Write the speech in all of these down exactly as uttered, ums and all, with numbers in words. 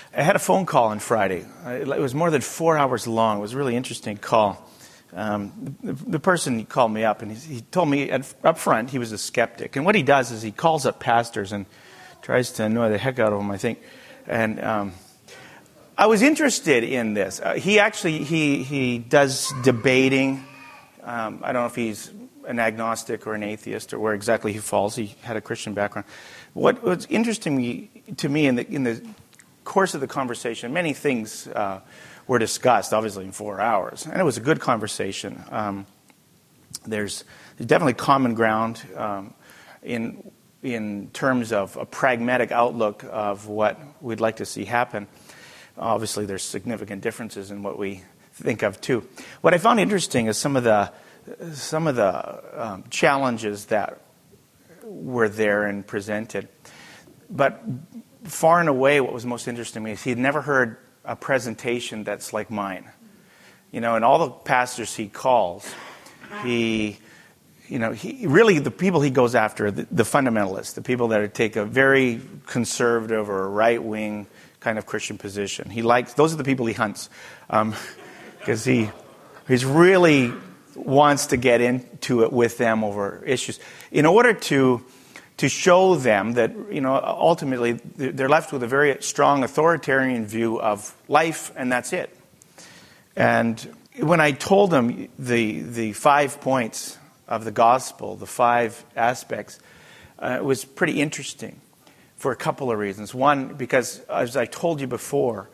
I had a phone call on Friday. It was more than four hours long. It was a really interesting call. Um, the, the person called me up, and he, he told me at, up front he was a skeptic. And what he does is he calls up pastors and tries to annoy the heck out of them, I think. And um, I was interested in this. Uh, he actually he he does debating. Um, I don't know if he's an agnostic or an atheist or where exactly he falls. He had a Christian background. What, what's interesting to me in the in the course of the conversation, many things uh, were discussed, obviously in four hours, and it was a good conversation. Um, there's, there's definitely common ground um, in in terms of a pragmatic outlook of what we'd like to see happen. Obviously, there's significant differences in what we think of too. What I found interesting is some of the some of the um, challenges that were there and presented, but far and away, what was most interesting to me is he had never heard a presentation that's like mine. You know, and all the pastors he calls, he, you know, he really, the people he goes after, the, the fundamentalists, the people that take a very conservative or right-wing kind of Christian position. He likes, those are the people he hunts. Um, because he, he's really wants to get into it with them over issues. In order to to show them that, you know, ultimately they're left with a very strong authoritarian view of life, and that's it. And when I told them the the five points of the gospel, the five aspects, uh, it was pretty interesting for a couple of reasons. One, because as I told you before,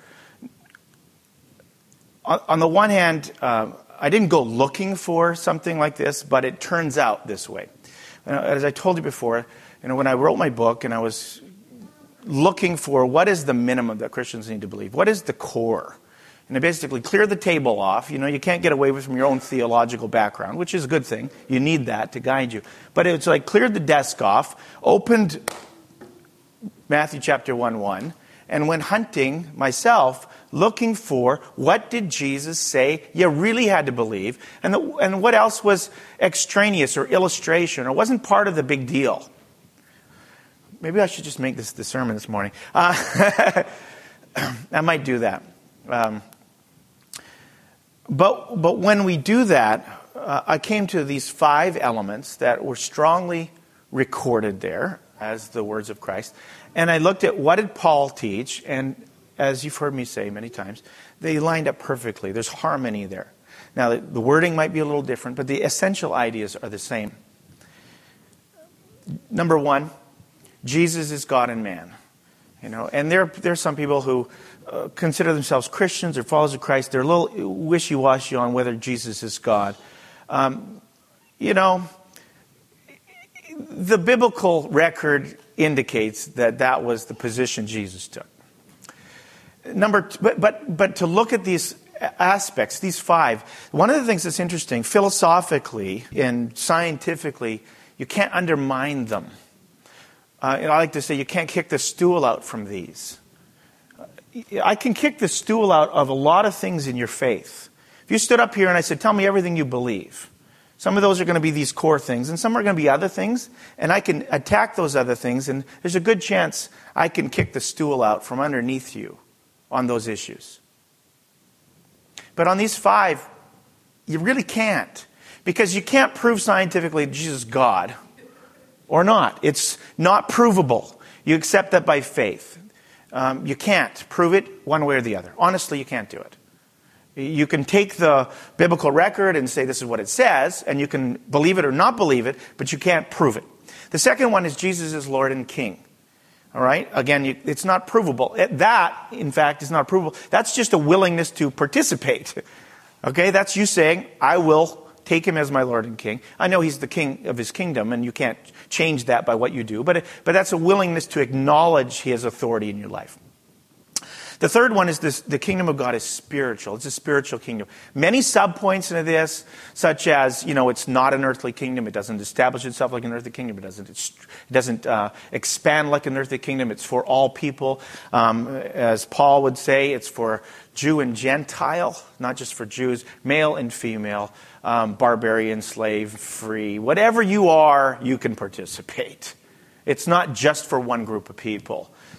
on, on the one hand, uh, I didn't go looking for something like this, but it turns out this way. As I told you before, you know, when I wrote my book and I was looking for what is the minimum that Christians need to believe, what is the core, and I basically cleared the table off. You know, you can't get away with from your own theological background, which is a good thing. You need that to guide you. But it's like cleared the desk off, opened Matthew chapter one one, and went hunting myself, looking for what did Jesus say you really had to believe, and the, and what else was extraneous or illustration or wasn't part of the big deal. Maybe I should just make this the sermon this morning. Uh, I might do that. Um, but but when we do that, uh, I came to these five elements that were strongly recorded there as the words of Christ. And I looked at what did Paul teach, and as you've heard me say many times, they lined up perfectly. There's harmony there. Now, the, the wording might be a little different, but the essential ideas are the same. Number one, Jesus is God and man. You know, and there, there are some people who uh, consider themselves Christians or followers of Christ. They're a little wishy-washy on whether Jesus is God. Um, you know, the biblical record indicates that that was the position Jesus took. Number, two, but but but to look at these aspects, these five, one of the things that's interesting, philosophically and scientifically, you can't undermine them. Uh, and I like to say you can't kick the stool out from these. I can kick the stool out of a lot of things in your faith. If you stood up here and I said, tell me everything you believe, some of those are going to be these core things, and some are going to be other things, and I can attack those other things, and there's a good chance I can kick the stool out from underneath you on those issues. But on these five, you really can't, because you can't prove scientifically Jesus is God or not. It's not provable. You accept that by faith. Um, you can't prove it one way or the other. Honestly, you can't do it. You can take the biblical record and say this is what it says, and you can believe it or not believe it, but you can't prove it. The second one is Jesus is Lord and King. All right? Again, you, it's not provable. That, in fact, is not provable. That's just a willingness to participate. Okay? That's you saying, I will take him as my Lord and King. I know he's the king of his kingdom, and you can't change that by what you do, but, but that's a willingness to acknowledge his authority in your life. The third one is this: the kingdom of God is spiritual. It's a spiritual kingdom. Many subpoints into this, such as, you know, it's not an earthly kingdom. It doesn't establish itself like an earthly kingdom. It doesn't, it doesn't uh, expand like an earthly kingdom. It's for all people. Um, as Paul would say, it's for Jew and Gentile, not just for Jews, male and female, um, barbarian, slave, free. Whatever you are, you can participate. It's not just for one group of people.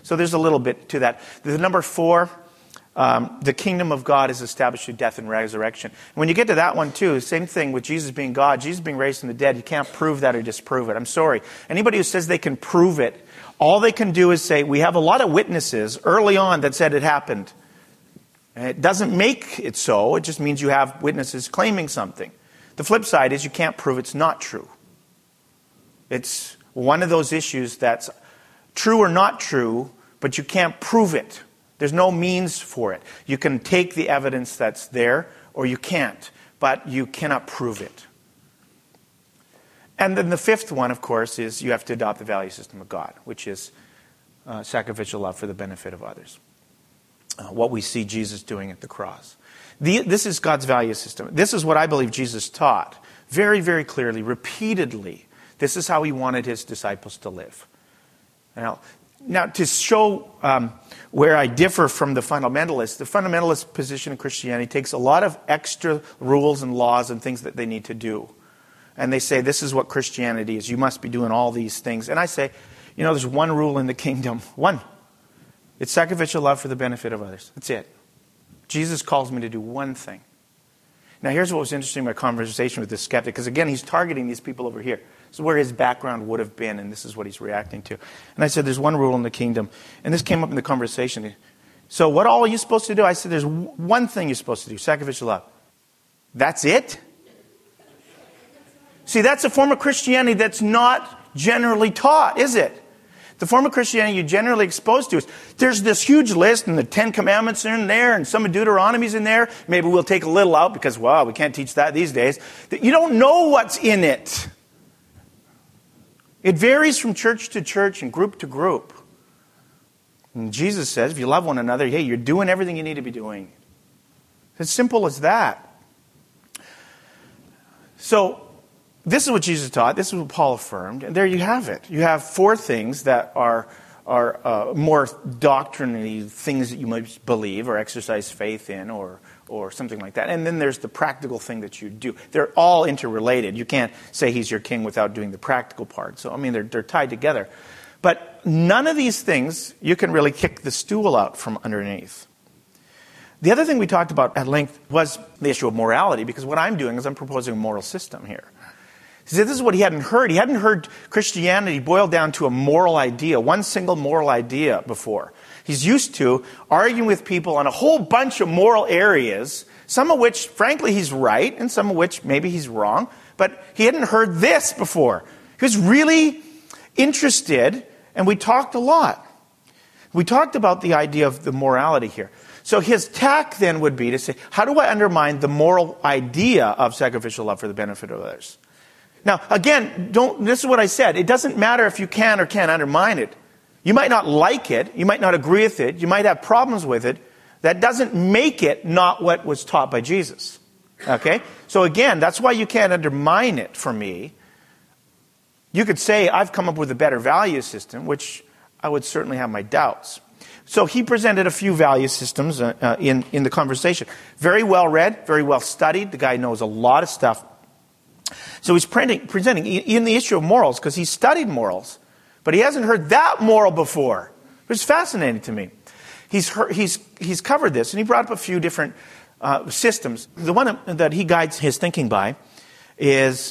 So there's a little bit to that. The number four, um, the kingdom of God is established through death and resurrection. When you get to that one too, same thing with Jesus being God, Jesus being raised from the dead, you can't prove that or disprove it. I'm sorry. Anybody who says they can prove it, all they can do is say, we have a lot of witnesses early on that said it happened. And it doesn't make it so. It just means you have witnesses claiming something. The flip side is you can't prove it's not true. It's one of those issues that's true or not true, but you can't prove it. There's no means for it. You can take the evidence that's there, or you can't, but you cannot prove it. And then the fifth one, of course, is you have to adopt the value system of God, which is uh, sacrificial love for the benefit of others. Uh, what we see Jesus doing at the cross. The, this is God's value system. This is what I believe Jesus taught very, very clearly, repeatedly. This is how he wanted his disciples to live. Now, now to show um, where I differ from the fundamentalists, the fundamentalist position in Christianity takes a lot of extra rules and laws and things that they need to do. And they say, this is what Christianity is. You must be doing all these things. And I say, you know, there's one rule in the kingdom. One. It's sacrificial love for the benefit of others. That's it. Jesus calls me to do one thing. Now, here's what was interesting in my conversation with this skeptic, because again, he's targeting these people over here. This is where his background would have been, and this is what he's reacting to. And I said, there's one rule in the kingdom. And this came up in the conversation. So what all are you supposed to do? I said, there's one thing you're supposed to do, sacrificial love. That's it? See, that's a form of Christianity that's not generally taught, is it? The form of Christianity you're generally exposed to is, there's this huge list, and the Ten Commandments are in there, and some of Deuteronomy's in there. Maybe we'll take a little out because, wow, we can't teach that these days. You don't know what's in it. It varies from church to church and group to group. And Jesus says, if you love one another, hey, you're doing everything you need to be doing. It's as simple as that. So, this is what Jesus taught. This is what Paul affirmed. And there you have it. You have four things that are, are uh, more doctrinally things that you might believe or exercise faith in or, or something like that. And then there's the practical thing that you do. They're all interrelated. You can't say he's your king without doing the practical part. So, I mean, they're, they're tied together. But none of these things you can really kick the stool out from underneath. The other thing we talked about at length was the issue of morality, because what I'm doing is I'm proposing a moral system here. He said this is what he hadn't heard. He hadn't heard Christianity boiled down to a moral idea, one single moral idea before. He's used to arguing with people on a whole bunch of moral areas, some of which, frankly, he's right, and some of which maybe he's wrong. But he hadn't heard this before. He was really interested, and we talked a lot. We talked about the idea of the morality here. So his tack then would be to say, how do I undermine the moral idea of sacrificial love for the benefit of others? Now, again, don't. This is what I said. It doesn't matter if you can or can't undermine it. You might not like it. You might not agree with it. You might have problems with it. That doesn't make it not what was taught by Jesus. Okay? So again, that's why you can't undermine it for me. You could say, I've come up with a better value system, which I would certainly have my doubts. So he presented a few value systems uh, uh, in, in the conversation. Very well read, very well studied. The guy knows a lot of stuff. So he's presenting, presenting in the issue of morals, because he studied morals, but he hasn't heard that moral before. It was fascinating to me. He's heard, he's he's covered this, and he brought up a few different uh, systems. The one that he guides his thinking by is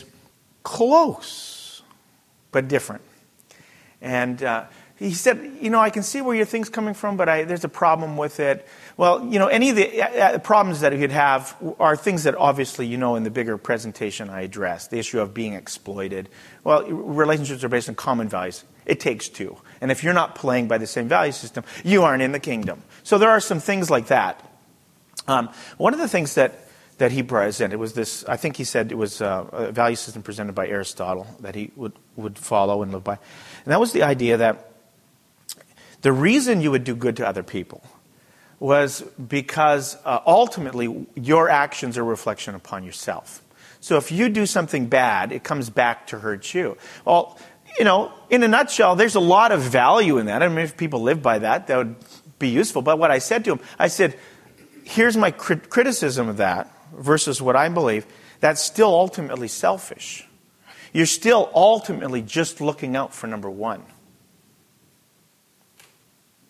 close, but different. And uh, he said, you know, I can see where your thing's coming from, but I, there's a problem with it. Well, you know, any of the uh, problems that you'd have are things that obviously, you know, in the bigger presentation I addressed. The issue of being exploited. Well, relationships are based on common values. It takes two. And if you're not playing by the same value system, you aren't in the kingdom. So there are some things like that. Um, one of the things that, that he presented was this, I think he said it was uh, a value system presented by Aristotle that he would, would follow and live by. And that was the idea that the reason you would do good to other people was because uh, ultimately your actions are a reflection upon yourself. So if you do something bad, it comes back to hurt you. Well, you know, in a nutshell, there's a lot of value in that. I mean, if people live by that, that would be useful. But what I said to him, I said, here's my crit- criticism of that versus what I believe. That's still ultimately selfish. You're still ultimately just looking out for number one.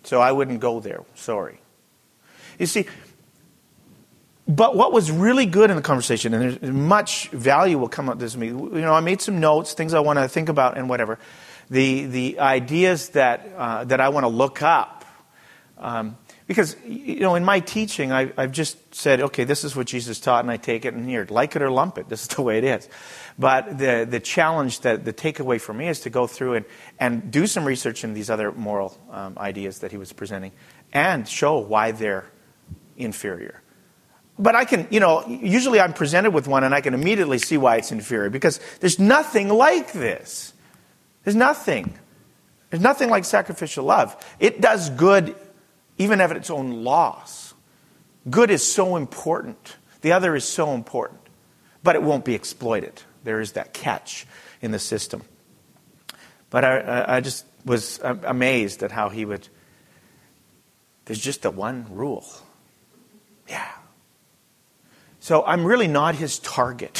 So I wouldn't go there. Sorry. You see, but what was really good in the conversation, and there's much value will come out of this meeting. You know, I made some notes, things I want to think about and whatever. The the ideas that uh, that I want to look up. Um, because, you know, in my teaching, I, I've just said, okay, this is what Jesus taught, and I take it, and here, like it or lump it. This is the way it is. But the the challenge, that the takeaway for me is to go through and, and do some research in these other moral um, ideas that he was presenting and show why they're inferior. But I can, you know, usually I'm presented with one and I can immediately see why it's inferior, because there's nothing like this. There's nothing. There's nothing like sacrificial love. It does good even at its own loss. Good is so important. The other is so important. But it won't be exploited. There is that catch in the system. But I, I just was amazed at how he would, there's just the one rule. Yeah. So I'm really not his target.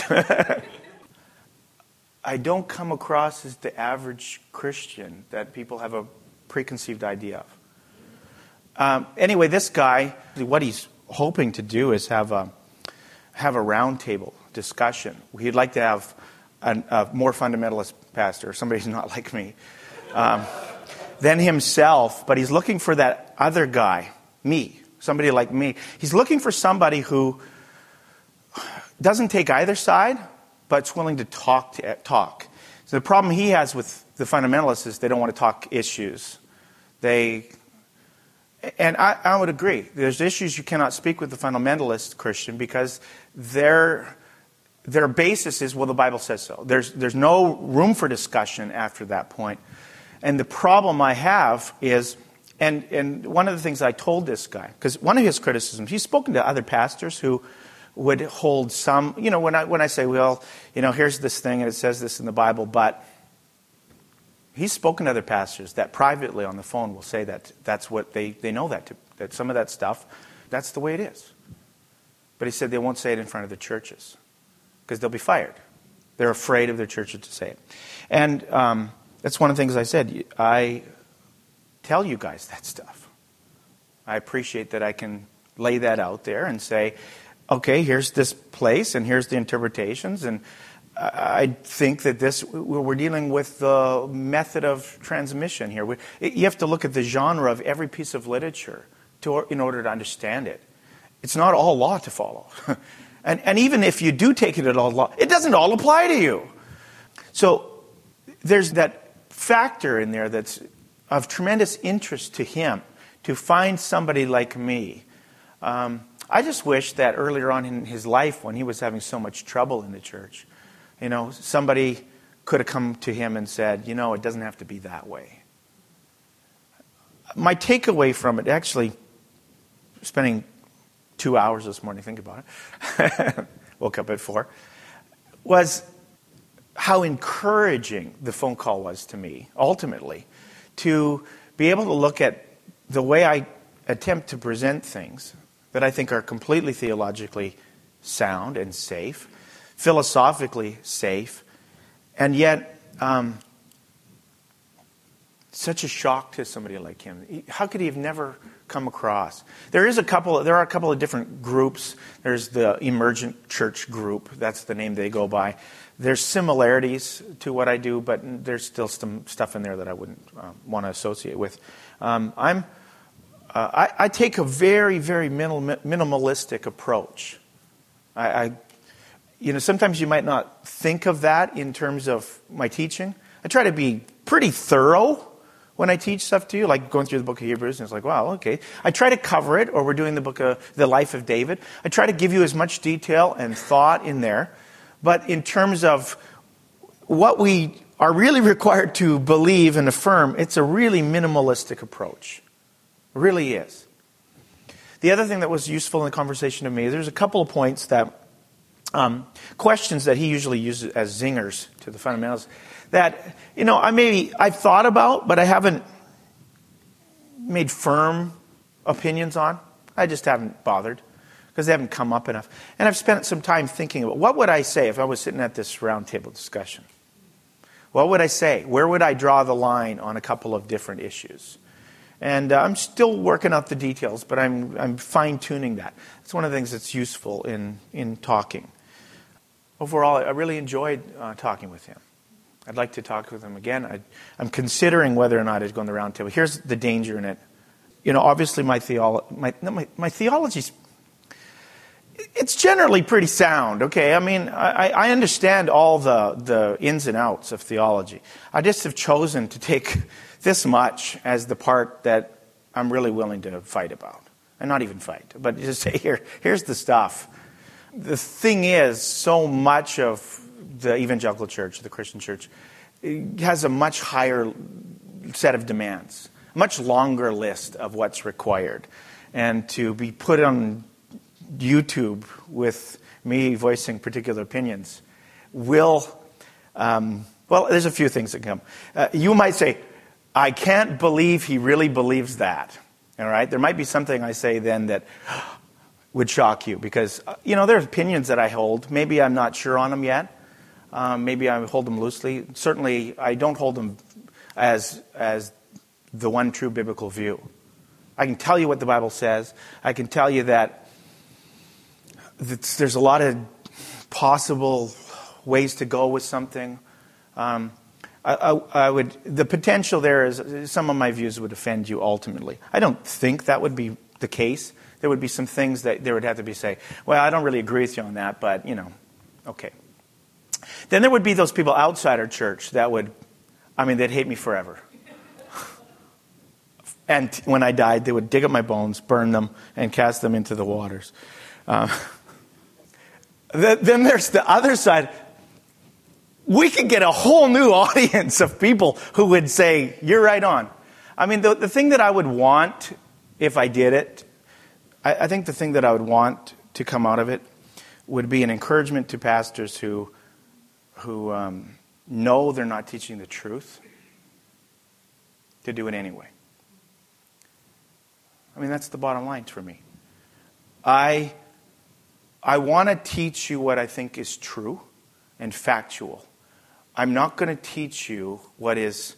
I don't come across as the average Christian that people have a preconceived idea of. Um, anyway, this guy, what he's hoping to do is have a have a roundtable discussion. He'd like to have an, a more fundamentalist pastor, somebody who's not like me, um, than himself. But he's looking for that other guy, me, somebody like me. He's looking for somebody who doesn't take either side, but's willing to talk. To, talk. So the problem he has with the fundamentalists is they don't want to talk issues. They... And I, I would agree. There's issues you cannot speak with the fundamentalist Christian because their their basis is, well, the Bible says so. There's there's no room for discussion after that point. And the problem I have is, and and one of the things I told this guy, because one of his criticisms, he's spoken to other pastors who would hold some, you know, when I when I say, well, you know, here's this thing and it says this in the Bible, but he's spoken to other pastors that privately on the phone will say that that's what they, they know that, to, that some of that stuff, that's the way it is. But he said they won't say it in front of the churches because they'll be fired. They're afraid of their churches to say it. And um, that's one of the things I said. I tell you guys that stuff. I appreciate that I can lay that out there and say, okay, here's this place and here's the interpretations, and I think that this, we're dealing with the method of transmission here. We, you have to look at the genre of every piece of literature to, in order to understand it. It's not all law to follow. and, and even if you do take it at all law, it doesn't all apply to you. So there's that factor in there that's of tremendous interest to him, to find somebody like me. Um, I just wish that earlier on in his life, when he was having so much trouble in the church, you know, somebody could have come to him and said, you know, it doesn't have to be that way. My takeaway from it, actually, spending two hours this morning, think about it, woke up at four, was how encouraging the phone call was to me, ultimately, to be able to look at the way I attempt to present things that I think are completely theologically sound and safe, philosophically safe, and yet um, such a shock to somebody like him. How could he have never come across? There is a couple. There are a couple of different groups. There's the Emergent Church group. That's the name they go by. There's similarities to what I do, but there's still some stuff in there that I wouldn't uh, want to associate with. Um, I'm. Uh, I, I take a very, very minimal, minimalistic approach. I. I You know, sometimes you might not think of that in terms of my teaching. I try to be pretty thorough when I teach stuff to you, like going through the book of Hebrews, and it's like, wow, okay. I try to cover it, or we're doing the book of the life of David. I try to give you as much detail and thought in there. But in terms of what we are really required to believe and affirm, it's a really minimalistic approach. It really is. The other thing that was useful in the conversation to me, there's a couple of points that Um, questions that he usually uses as zingers to the fundamentals that, you know, I maybe I've thought about, but I haven't made firm opinions on. I just haven't bothered because they haven't come up enough. And I've spent some time thinking about what would I say if I was sitting at this roundtable discussion? What would I say? Where would I draw the line on a couple of different issues? And uh, I'm still working out the details, but I'm I'm fine-tuning that. It's one of the things that's useful in, in talking. Overall, I really enjoyed uh, talking with him. I'd like to talk with him again. I, I'm considering whether or not I'd go on the round table. Here's the danger in it. You know, obviously my, theolo- my, no, my, my theology's, it's generally pretty sound, okay? I mean, I, I understand all the, the ins and outs of theology. I just have chosen to take this much as the part that I'm really willing to fight about. And not even fight, but just say, here, here's the stuff. The thing is, so much of the evangelical church, the Christian church, has a much higher set of demands, a much longer list of what's required. And to be put on YouTube with me voicing particular opinions will, um, well, there's a few things that come. Uh, you might say, I can't believe he really believes that. All right? There might be something I say then that would shock you because, you know, there's opinions that I hold. Maybe I'm not sure on them yet. Um, maybe I hold them loosely. Certainly, I don't hold them as as the one true biblical view. I can tell you what the Bible says. I can tell you that there's a lot of possible ways to go with something. Um, I, I, I would. The potential there is some of my views would offend you ultimately. I don't think that would be the case. There would be some things that there would have to be say, well, I don't really agree with you on that, but, you know, okay. Then there would be those people outside our church that would, I mean, they'd hate me forever. And when I died, they would dig up my bones, burn them, and cast them into the waters. Um, then there's the other side. We could get a whole new audience of people who would say, you're right on. I mean, the, the thing that I would want if I did it, I, I think the thing that I would want to come out of it would be an encouragement to pastors who who um, know they're not teaching the truth to do it anyway. I mean, that's the bottom line for me. I I want to teach you what I think is true and factual. I'm not going to teach you what is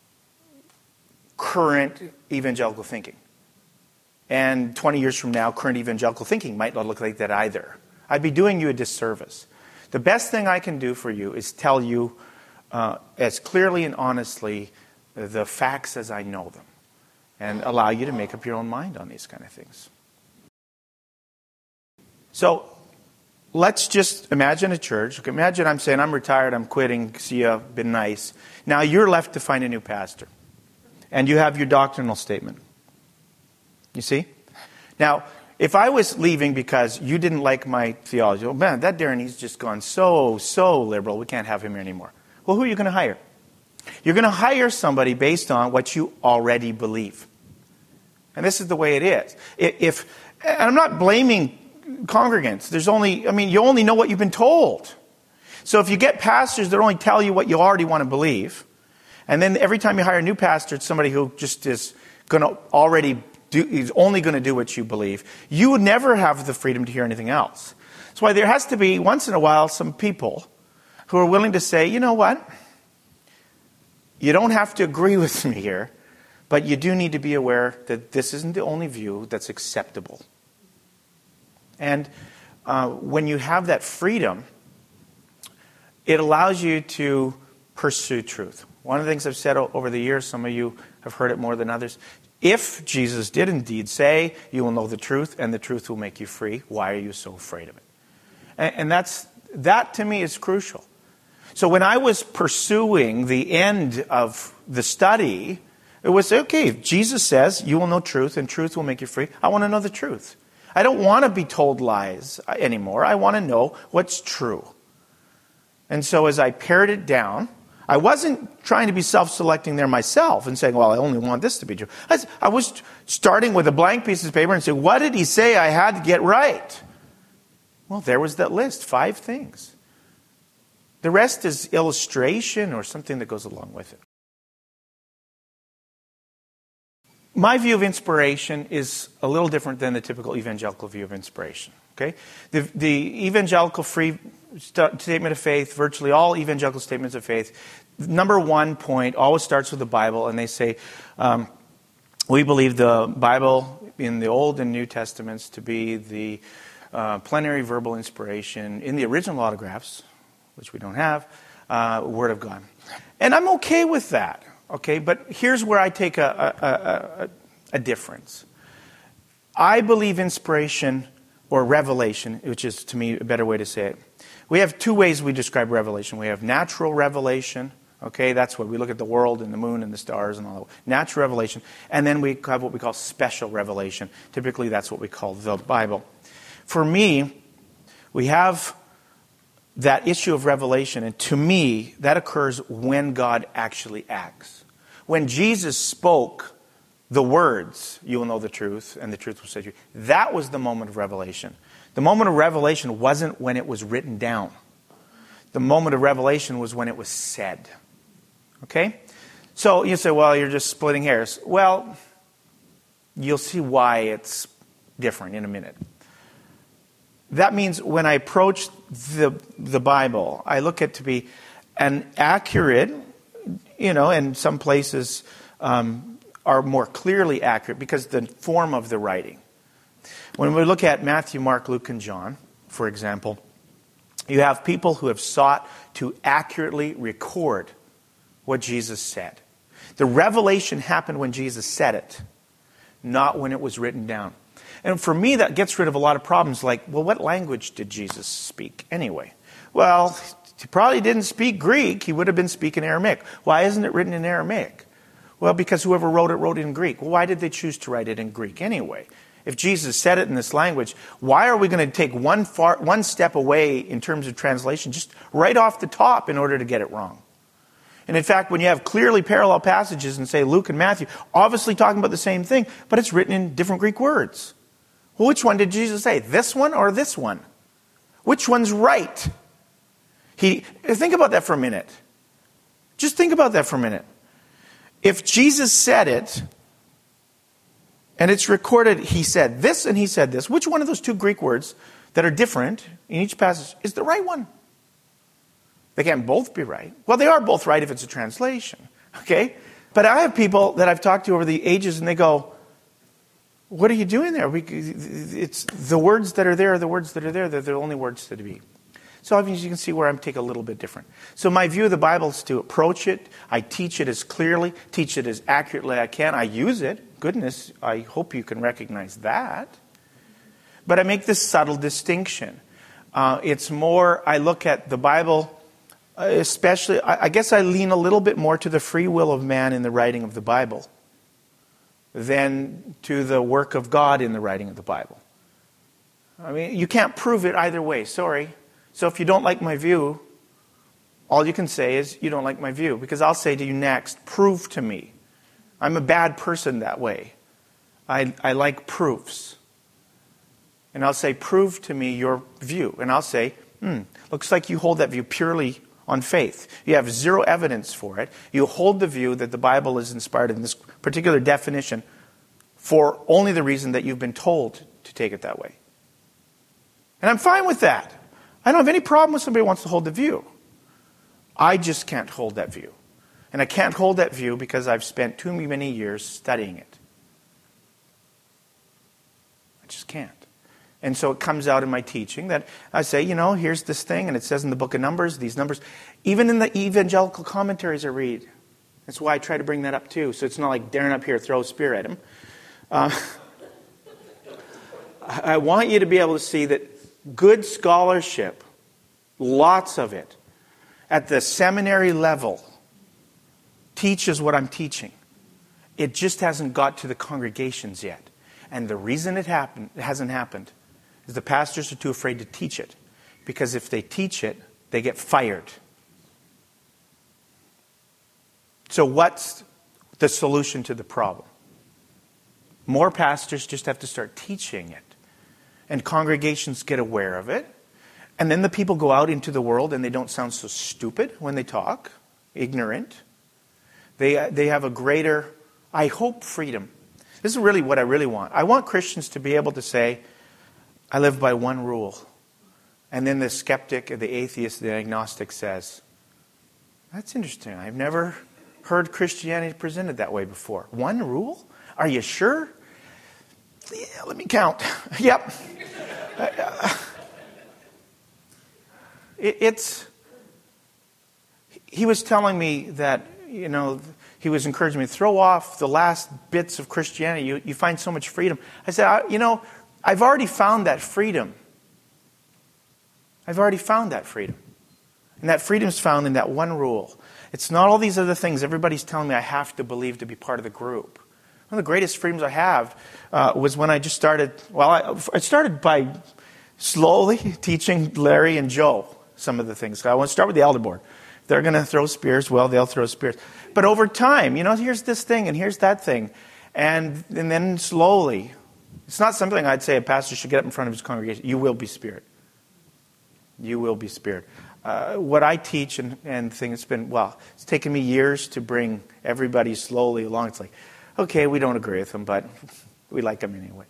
current evangelical thinking. And twenty years from now, current evangelical thinking might not look like that either. I'd be doing you a disservice. The best thing I can do for you is tell you uh, as clearly and honestly the facts as I know them and allow you to make up your own mind on these kind of things. So let's just imagine a church. Imagine I'm saying, I'm retired, I'm quitting, see ya, been nice. Now you're left to find a new pastor. And you have your doctrinal statement. You see? Now, if I was leaving because you didn't like my theology, oh man, that Darren, he's just gone so, so liberal, we can't have him here anymore. Well, who are you going to hire? You're going to hire somebody based on what you already believe. And this is the way it is. If, and I'm not blaming congregants. There's only, I mean, you only know what you've been told. So if you get pastors that only tell you what you already want to believe, and then every time you hire a new pastor, it's somebody who just is going to already do, is only going to do what you believe, you would never have the freedom to hear anything else. That's why there has to be, once in a while, some people who are willing to say, you know what? You don't have to agree with me here, but you do need to be aware that this isn't the only view that's acceptable. And uh, when you have that freedom, it allows you to pursue truth. One of the things I've said over the years, some of you have heard it more than others, if Jesus did indeed say, you will know the truth and the truth will make you free, why are you so afraid of it? And, and that's that to me is crucial. So when I was pursuing the end of the study, it was, okay, if Jesus says you will know truth and truth will make you free, I want to know the truth. I don't want to be told lies anymore. I want to know what's true. And so as I pared it down, I wasn't trying to be self-selecting there myself and saying, well, I only want this to be true. I was starting with a blank piece of paper and saying, what did he say I had to get right? Well, there was that list, five things. The rest is illustration or something that goes along with it. My view of inspiration is a little different than the typical evangelical view of inspiration. Okay, the, the evangelical free st- statement of faith, virtually all evangelical statements of faith, number one point always starts with the Bible, and they say, um, we believe the Bible in the Old and New Testaments to be the uh, plenary verbal inspiration in the original autographs, which we don't have, uh, Word of God. And I'm okay with that, okay? But here's where I take a, a, a, a difference. I believe inspiration or revelation, which is to me a better way to say it. We have two ways we describe revelation. We have natural revelation. Okay, that's what we look at the world and the moon and the stars and all that. Natural revelation. And then we have what we call special revelation. Typically, that's what we call the Bible. For me, we have that issue of revelation. And to me, that occurs when God actually acts. When Jesus spoke the words, you will know the truth, and the truth will set you free. That was the moment of revelation. The moment of revelation wasn't when it was written down. The moment of revelation was when it was said. Okay? So you say, well, you're just splitting hairs. Well, you'll see why it's different in a minute. That means when I approach the the Bible, I look at it to be an accurate, you know, and some places um, are more clearly accurate because the form of the writing. When we look at Matthew, Mark, Luke, and John, for example, you have people who have sought to accurately record what Jesus said. The revelation happened when Jesus said it, not when it was written down. And for me, that gets rid of a lot of problems like, well, what language did Jesus speak anyway? Well, he probably didn't speak Greek. He would have been speaking Aramaic. Why isn't it written in Aramaic? Well, because whoever wrote it, wrote it in Greek. Well, why did they choose to write it in Greek anyway? If Jesus said it in this language, why are we going to take one far, one step away in terms of translation, just right off the top in order to get it wrong? And in fact, when you have clearly parallel passages in, say, Luke and Matthew, obviously talking about the same thing, but it's written in different Greek words. Well, which one did Jesus say? This one or this one? Which one's right? He, think about that for a minute. Just think about that for a minute. If Jesus said it, and it's recorded, he said this and he said this, which one of those two Greek words that are different in each passage is the right one? They can't both be right. Well, they are both right if it's a translation. Okay? But I have people that I've talked to over the ages and they go, what are you doing there? We, it's the words that are there are the words that are there. They're the only words to be. So obviously you can see where I'm taking a little bit different. So my view of the Bible is to approach it. I teach it as clearly, teach it as accurately as I can. I use it. Goodness, I hope you can recognize that. But I make this subtle distinction. Uh, it's more, I look at the Bible, especially, I, I guess I lean a little bit more to the free will of man in the writing of the Bible than to the work of God in the writing of the Bible. I mean, you can't prove it either way, sorry. So if you don't like my view, all you can say is you don't like my view. Because I'll say to you next, prove to me. I'm a bad person that way. I, I like proofs. And I'll say, prove to me your view. And I'll say, hmm, looks like you hold that view purely on faith. You have zero evidence for it. You hold the view that the Bible is inspired in this particular definition for only the reason that you've been told to take it that way. And I'm fine with that. I don't have any problem with somebody who wants to hold the view. I just can't hold that view. And I can't hold that view because I've spent too many years studying it. I just can't. And so it comes out in my teaching that I say, you know, here's this thing, and it says in the book of Numbers, these numbers. Even in the evangelical commentaries I read. That's why I try to bring that up too. So it's not like Darren up here, throw a spear at him. Uh, I want you to be able to see that good scholarship, lots of it, at the seminary level, teaches what I'm teaching. It just hasn't got to the congregations yet. And the reason it happened, it hasn't happened is the pastors are too afraid to teach it. Because if they teach it, they get fired. So what's the solution to the problem? More pastors just have to start teaching it. And congregations get aware of it. And then the people go out into the world and they don't sound so stupid when they talk, ignorant. They, they have a greater, I hope, freedom. This is really what I really want. I want Christians to be able to say, I live by one rule. And then the skeptic, the atheist, the agnostic says, that's interesting. I've never heard Christianity presented that way before. One rule? Are you sure? Yeah, let me count. Yep. it, it's, he was telling me that, you know, he was encouraging me to throw off the last bits of Christianity. You, you find so much freedom. I said, I, you know, I've already found that freedom. I've already found that freedom. And that freedom is found in that one rule. It's not all these other things everybody's telling me I have to believe to be part of the group. One of the greatest freedoms I have uh, was when I just started, well, I, I started by slowly teaching Larry and Joe some of the things. I want to start with the elder board. If they're going to throw spears, well, they'll throw spears. But over time, you know, here's this thing and here's that thing. And, and then slowly, it's not something I'd say a pastor should get up in front of his congregation. You will be spared. You will be spared. Uh, what I teach and, and think it's been, well, it's taken me years to bring everybody slowly along. It's like, okay, we don't agree with them, but we like them anyway.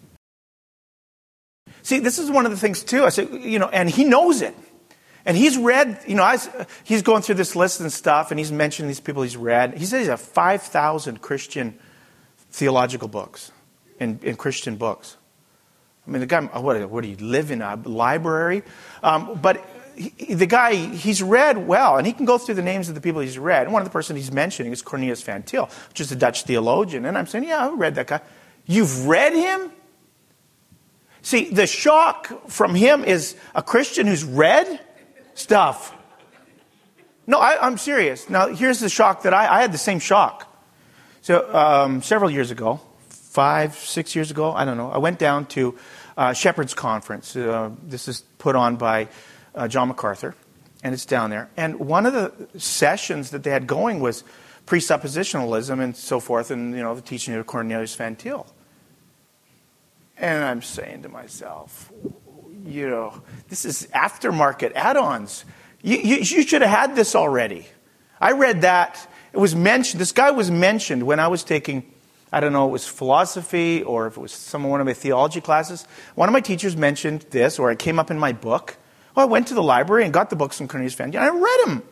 See, this is one of the things too. I said, you know, and he knows it. And he's read, you know, I, he's going through this list and stuff, and he's mentioning these people he's read. He says he's got five thousand Christian theological books, in, in Christian books. I mean, the guy, what, what do you live in a library? Um, but he, the guy, he's read well, and he can go through the names of the people he's read. And one of the person he's mentioning is Cornelius Van Til, which is a Dutch theologian. And I'm saying, yeah, I read that guy. You've read him? See, the shock from him is a Christian who's read stuff. No, I, I'm serious. Now, here's the shock that I, I had the same shock. So, um, several years ago, five, six years ago, I don't know, I went down to uh, Shepherd's Conference. Uh, this is put on by uh, John MacArthur, and it's down there. And one of the sessions that they had going was presuppositionalism and so forth, and, you know, the teaching of Cornelius Van Til. And I'm saying to myself, you know, this is aftermarket add-ons. You, you, you should have had this already. I read that. It was mentioned. This guy was mentioned when I was taking, I don't know, it was philosophy or if it was some one of my theology classes. One of my teachers mentioned this, or it came up in my book. Well, I went to the library and got the books from Cornelius Van Til, and I read them.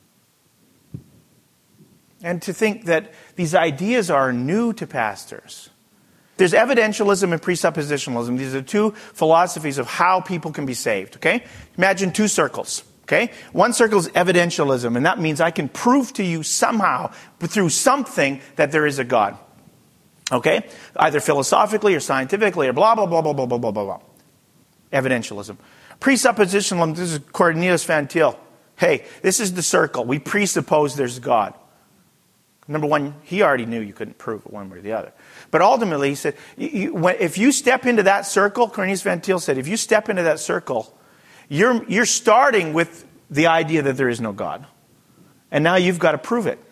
And to think that these ideas are new to pastors. There's evidentialism and presuppositionalism. These are two philosophies of how people can be saved, okay? Imagine two circles, okay? One circle is evidentialism, and that means I can prove to you somehow, through something, that there is a God, okay? Either philosophically or scientifically or blah, blah, blah, blah, blah, blah, blah, blah. Evidentialism. Presuppositionalism, this is Cornelius Van Til. Hey, this is the circle. We presuppose there's God. Number one, he already knew you couldn't prove it one way or the other. But ultimately, he said, you, when, if you step into that circle, Cornelius Van Til said, if you step into that circle, you're, you're starting with the idea that there is no God. And now you've got to prove it.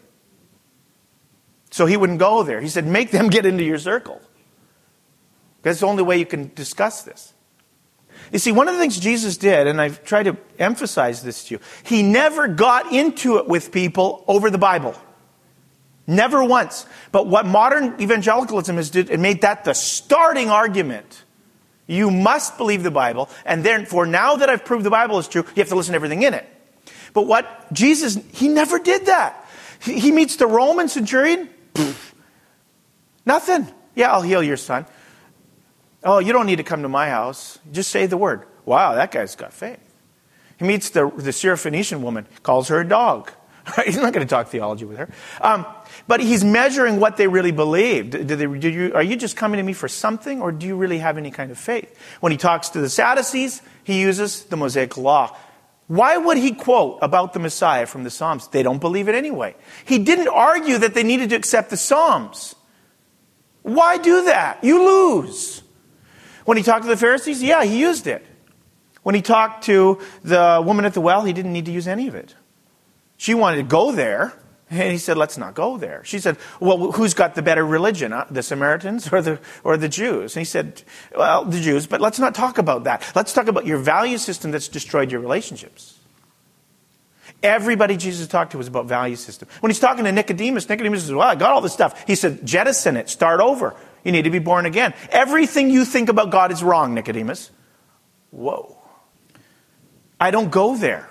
So he wouldn't go there. He said, make them get into your circle. That's the only way you can discuss this. You see, one of the things Jesus did, and I've tried to emphasize this to you, he never got into it with people over the Bible. Never once. But what modern evangelicalism has did, it made that the starting argument. You must believe the Bible, and therefore, now that I've proved the Bible is true, you have to listen to everything in it. But what Jesus, he never did that. He, he meets the Roman centurion, poof, nothing. Yeah, I'll heal your son. Oh, you don't need to come to my house. Just say the word. Wow, that guy's got faith. He meets the, the Syrophoenician woman, calls her a dog. He's not going to talk theology with her. Um, but he's measuring what they really believe. Do they, do you, are you just coming to me for something, or do you really have any kind of faith? When he talks to the Sadducees, he uses the Mosaic Law. Why would he quote about the Messiah from the Psalms? They don't believe it anyway. He didn't argue that they needed to accept the Psalms. Why do that? You lose. When he talked to the Pharisees, yeah, he used it. When he talked to the woman at the well, he didn't need to use any of it. She wanted to go there, and he said, let's not go there. She said, well, who's got the better religion, huh? The Samaritans or the or the Jews? And he said, well, the Jews, but let's not talk about that. Let's talk about your value system that's destroyed your relationships. Everybody Jesus talked to was about value system. When he's talking to Nicodemus, Nicodemus says, well, I got all this stuff. He said, jettison it, start over. You need to be born again. Everything you think about God is wrong, Nicodemus. Whoa. I don't go there.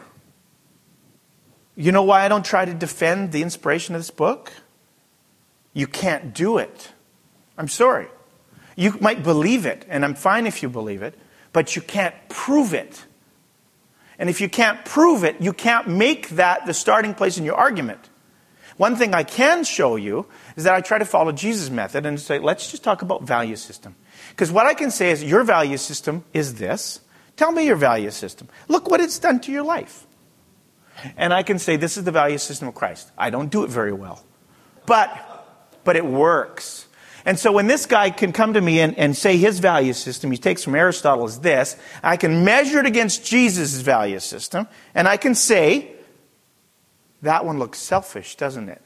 You know why I don't try to defend the inspiration of this book? You can't do it. I'm sorry. You might believe it, and I'm fine if you believe it, but you can't prove it. And if you can't prove it, you can't make that the starting place in your argument. One thing I can show you is that I try to follow Jesus' method and say, let's just talk about value system. Because what I can say is, your value system is this. Tell me your value system. Look what it's done to your life. And I can say, this is the value system of Christ. I don't do it very well. But, but it works. And so when this guy can come to me and, and say his value system, he takes from Aristotle as this, I can measure it against Jesus' value system, and I can say, that one looks selfish, doesn't it?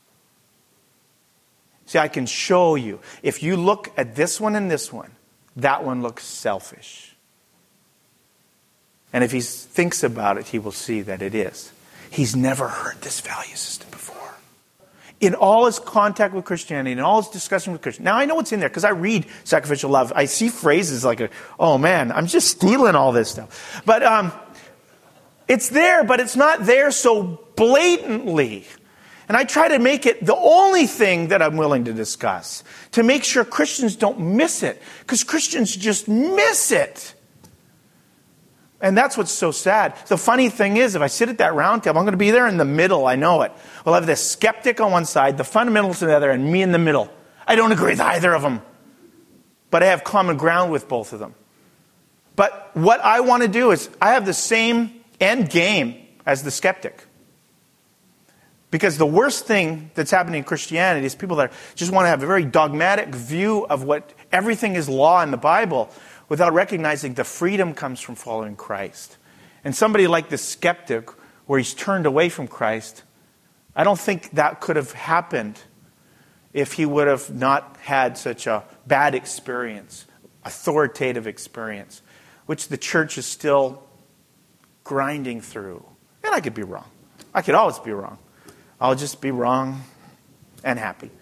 See, I can show you. If you look at this one and this one, that one looks selfish. And if he thinks about it, he will see that it is. He's never heard this value system before. In all his contact with Christianity, in all his discussion with Christianity. Now, I know what's in there because I read Sacrificial Love. I see phrases like, a, oh man, I'm just stealing all this stuff. But um, it's there, but it's not there so blatantly. And I try to make it the only thing that I'm willing to discuss, to make sure Christians don't miss it, because Christians just miss it. And that's what's so sad. The funny thing is, if I sit at that round table, I'm going to be there in the middle, I know it. We'll have this skeptic on one side, the fundamentalists on the other, and me in the middle. I don't agree with either of them. But I have common ground with both of them. But what I want to do is, I have the same end game as the skeptic. Because the worst thing that's happening in Christianity is people that just want to have a very dogmatic view of what everything is law in the Bible, without recognizing the freedom comes from following Christ. And somebody like the skeptic, where he's turned away from Christ, I don't think that could have happened if he would have not had such a bad experience, authoritative experience, which the church is still grinding through. And I could be wrong. I could always be wrong. I'll just be wrong and happy.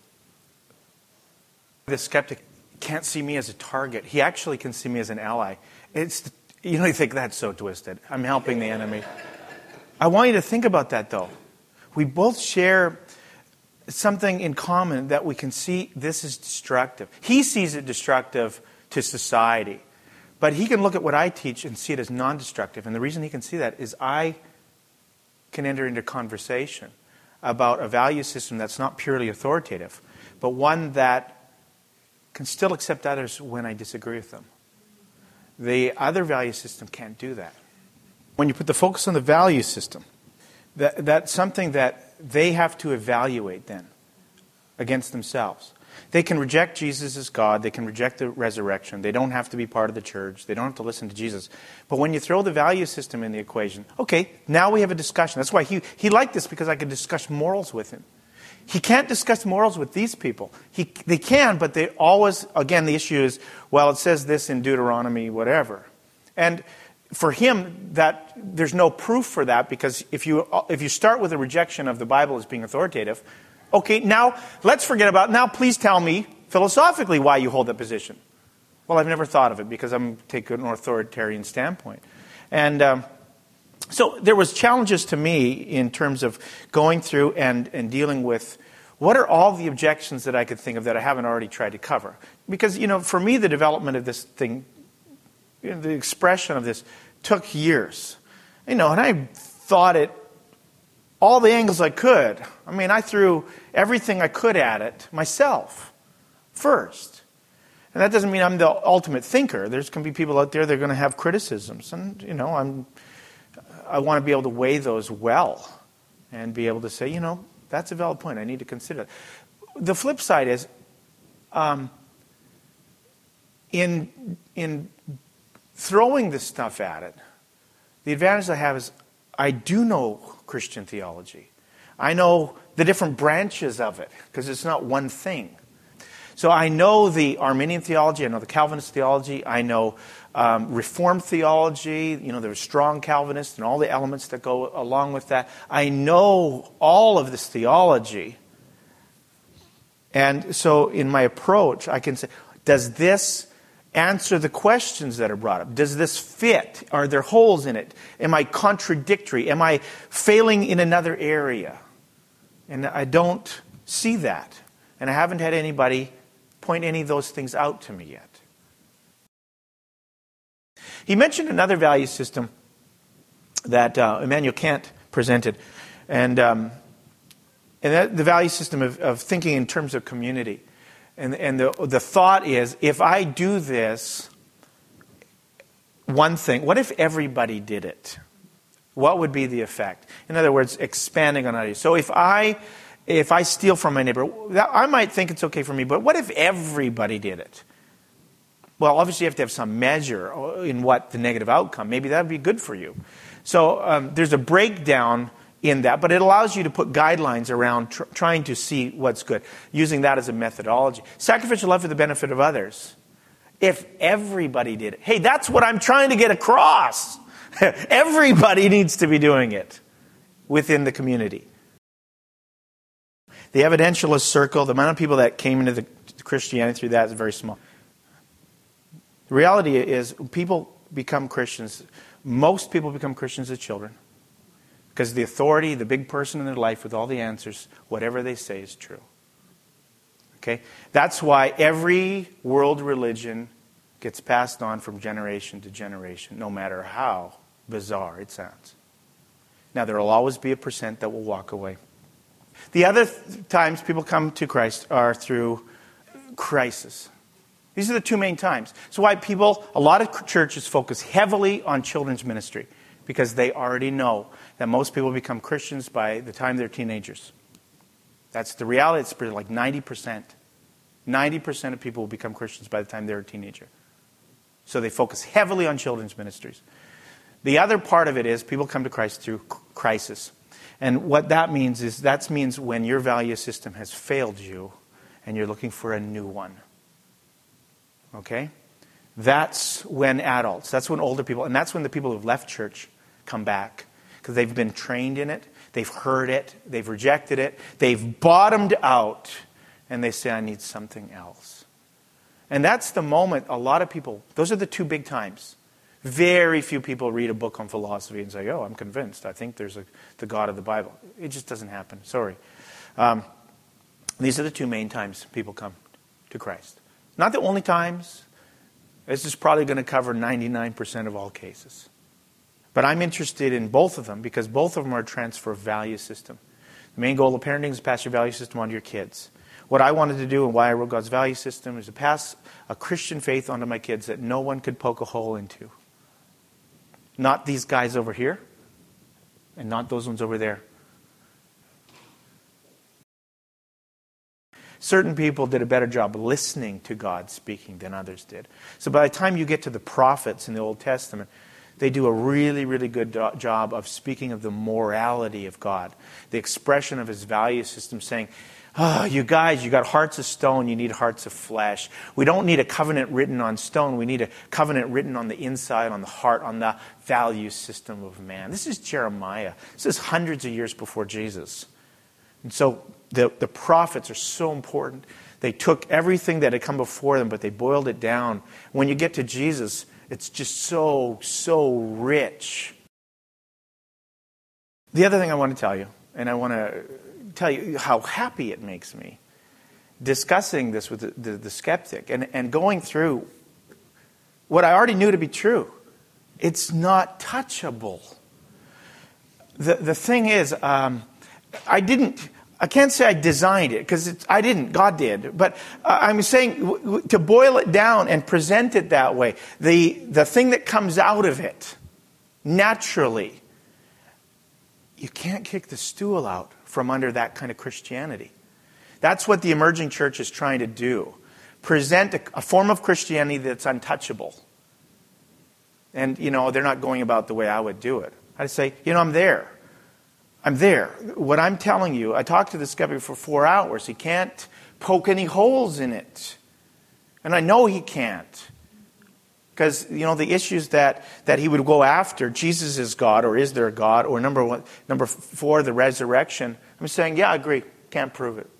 The skeptic can't see me as a target. He actually can see me as an ally. It's, you know, you think that's so twisted. I'm helping the enemy. I want you to think about that, though. We both share something in common, that we can see this is destructive. He sees it destructive to society. But he can look at what I teach and see it as non-destructive. And the reason he can see that is I can enter into conversation about a value system that's not purely authoritative, but one that can still accept others when I disagree with them. The other value system can't do that. When you put the focus on the value system, that, that's something that they have to evaluate then against themselves. They can reject Jesus as God. They can reject the resurrection. They don't have to be part of the church. They don't have to listen to Jesus. But when you throw the value system in the equation, okay, now we have a discussion. That's why he, he liked this, because I could discuss morals with him. He can't discuss morals with these people. He, they can, but they always, again, the issue is, well, it says this in Deuteronomy, whatever. And for him, that there's no proof for that, because if you if you start with a rejection of the Bible as being authoritative, okay, now let's forget about, now please tell me philosophically why you hold that position. Well, I've never thought of it, because I'm taking an authoritarian standpoint. And um, so there was challenges to me in terms of going through and, and dealing with what are all the objections that I could think of that I haven't already tried to cover. Because, you know, for me, the development of this thing, you know, the expression of this took years. You know, and I thought it all the angles I could. I mean, I threw everything I could at it myself first. And that doesn't mean I'm the ultimate thinker. There's going to be people out there that are going to have criticisms. And, you know, I'm... I want to be able to weigh those well and be able to say, you know, that's a valid point. I need to consider it. The flip side is, um, in in throwing this stuff at it, the advantage I have is I do know Christian theology. I know the different branches of it, because it's not one thing. So I know the Arminian theology, I know the Calvinist theology, I know um, Reformed theology, you know, there's strong Calvinists and all the elements that go along with that. I know all of this theology. And so in my approach, I can say, does this answer the questions that are brought up? Does this fit? Are there holes in it? Am I contradictory? Am I failing in another area? And I don't see that. And I haven't had anybody point any of those things out to me yet. He mentioned another value system that uh, Immanuel Kant presented, and um, and that, the value system of, of thinking in terms of community. And, and the, the thought is, if I do this one thing, what if everybody did it? What would be the effect? In other words, expanding on ideas. So if I if I steal from my neighbor, that, I might think it's okay for me, but what if everybody did it? Well, obviously you have to have some measure in what the negative outcome. Maybe that would be good for you. So um, there's a breakdown in that, but it allows you to put guidelines around tr- trying to see what's good, using that as a methodology. Sacrificial love for the benefit of others. If everybody did it. Hey, that's what I'm trying to get across. Everybody needs to be doing it within the community. The evidentialist circle, the amount of people that came into the Christianity through that is very small. The reality is people become Christians. Most people become Christians as children because the authority, the big person in their life with all the answers, whatever they say is true. Okay? That's why every world religion gets passed on from generation to generation, no matter how bizarre it sounds. Now, there will always be a percent that will walk away. The other th- times people come to Christ are through crisis. These are the two main times. So why people, a lot of churches focus heavily on children's ministry because they already know that most people become Christians by the time they're teenagers. That's the reality. It's like ninety percent. ninety percent of people will become Christians by the time they're a teenager. So they focus heavily on children's ministries. The other part of it is people come to Christ through crisis. And what that means is that means when your value system has failed you and you're looking for a new one. Okay? That's when adults, that's when older people, and that's when the people who've left church come back. Because they've been trained in it, they've heard it, they've rejected it, they've bottomed out, and they say, I need something else. And that's the moment a lot of people, those are the two big times. Very few people read a book on philosophy and say, oh, I'm convinced. I think there's a, the God of the Bible. It just doesn't happen. Sorry. Um, these are the two main times people come to Christ. Not the only times. This is probably going to cover ninety-nine percent of all cases. But I'm interested in both of them because both of them are a transfer of value system. The main goal of parenting is to pass your value system on to your kids. What I wanted to do and why I wrote God's value system is to pass a Christian faith onto my kids that no one could poke a hole into. Not these guys over here, and not those ones over there. Certain people did a better job listening to God speaking than others did. So by the time you get to the prophets in the Old Testament, they do a really, really good do- job of speaking of the morality of God, the expression of His value system, saying, oh, you guys, you got hearts of stone, you need hearts of flesh. We don't need a covenant written on stone. We need a covenant written on the inside, on the heart, on the value system of man. This is Jeremiah. This is hundreds of years before Jesus. And so the, the prophets are so important. They took everything that had come before them, but they boiled it down. When you get to Jesus, it's just so, so rich. The other thing I want to tell you, and I want to tell you how happy it makes me discussing this with the, the, the skeptic and, and going through what I already knew to be true. It's not touchable. The the thing is, um, I didn't, I can't say I designed it because I didn't, God did. But uh, I'm saying w- w- to boil it down and present it that way, the the thing that comes out of it naturally, you can't kick the stool out from under that kind of Christianity. That's what the emerging church is trying to do. Present a, a form of Christianity that's untouchable. And, you know, they're not going about the way I would do it. I'd say, you know, I'm there. I'm there. What I'm telling you, I talked to this guy for four hours. He can't poke any holes in it. And I know he can't. Because, you know, the issues that, that he would go after, Jesus is God, or is there a God, or number one, number four, the resurrection. I'm saying, yeah, I agree. Can't prove it.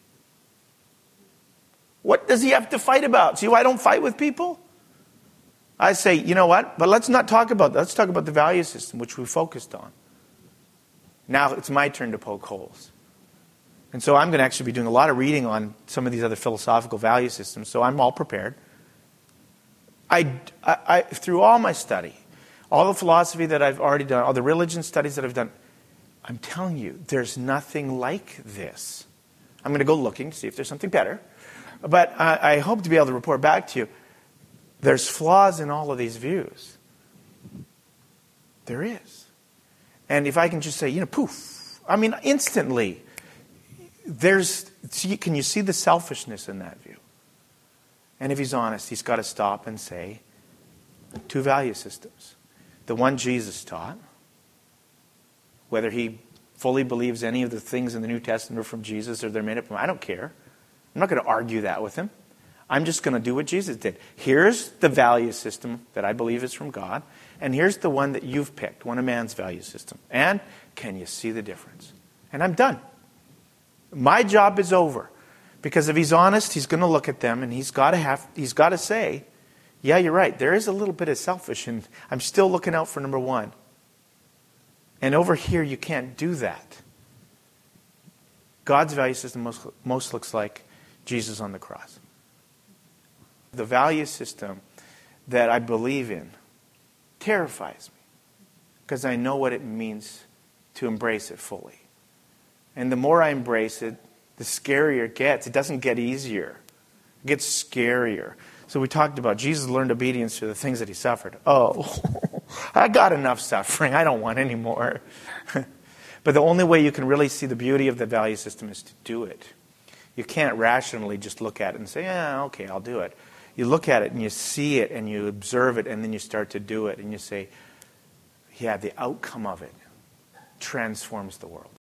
What does he have to fight about? See why I don't fight with people? I say, you know what? But let's not talk about that. Let's talk about the value system, which we focused on. Now it's my turn to poke holes. And so I'm going to actually be doing a lot of reading on some of these other philosophical value systems, so I'm all prepared. I, I, I, through all my study, all the philosophy that I've already done, all the religion studies that I've done, I'm telling you, there's nothing like this. I'm going to go looking to see if there's something better. But I, I hope to be able to report back to you, there's flaws in all of these views. There is. And if I can just say, you know, poof, I mean, instantly, there's, can you see the selfishness in that view? And if he's honest, he's got to stop and say, two value systems. The one Jesus taught, whether he fully believes any of the things in the New Testament are from Jesus or they're made up from, I don't care. I'm not going to argue that with him. I'm just going to do what Jesus did. Here's the value system that I believe is from God, and here's the one that you've picked, one of man's value system. And can you see the difference? And I'm done. My job is over. Because if he's honest, he's going to look at them and he's got to have, he's got to say, yeah, you're right. There is a little bit of selfish, and I'm still looking out for number one. And over here, you can't do that. God's value system most, most looks like Jesus on the cross. The value system that I believe in terrifies me because I know what it means to embrace it fully. And the more I embrace it, the scarier it gets. It doesn't get easier. It gets scarier. So we talked about Jesus learned obedience through the things that he suffered. Oh, I got enough suffering. I don't want any more. But the only way you can really see the beauty of the value system is to do it. You can't rationally just look at it and say, yeah, okay, I'll do it. You look at it and you see it and you observe it and then you start to do it and you say, yeah, the outcome of it transforms the world.